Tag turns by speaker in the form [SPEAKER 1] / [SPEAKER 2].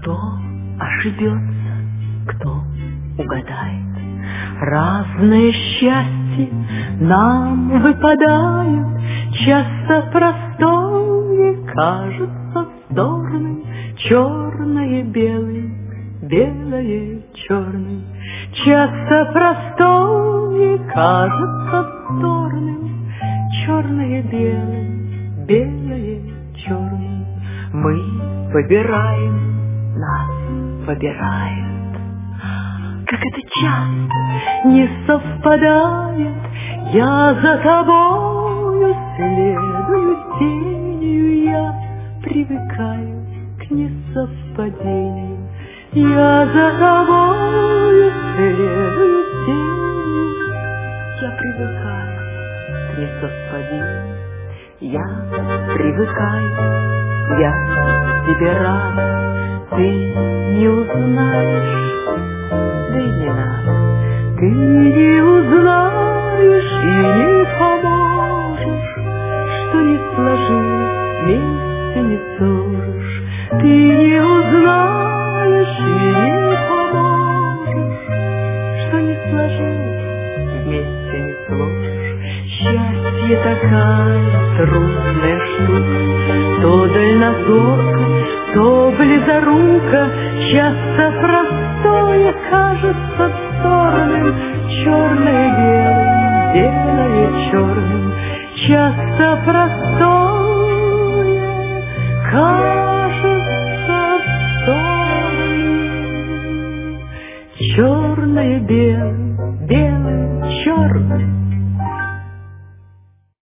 [SPEAKER 1] Кто ошибется, кто угадает, разное счастье нам выпадает. Часто простое кажется вздорным, черное белым, белое черным. Часто простое кажется вздорным, черное белым, белое черным. Мы выбираем, нас выбирает. Как это часто не совпадает, я за тобою следую тенью, я привыкаю к несовпадению. Я за тобою следую тенью, я привыкаю к несовпадению. Я привыкаю, я тебе рад, ты не узнаешь, да и не надо. Ты не узнаешь и не поможешь, что не сложилось, вместе не сложишь. Ты не узнаешь и не поможешь, что не сложилось, вместе не сложишь. Счастье такая трудная штука, то дальнозорка, то близорука. Часто простое кажется вздорным, черное белым, белое черным. Часто простое кажется вздорным, черное белым, белое черным.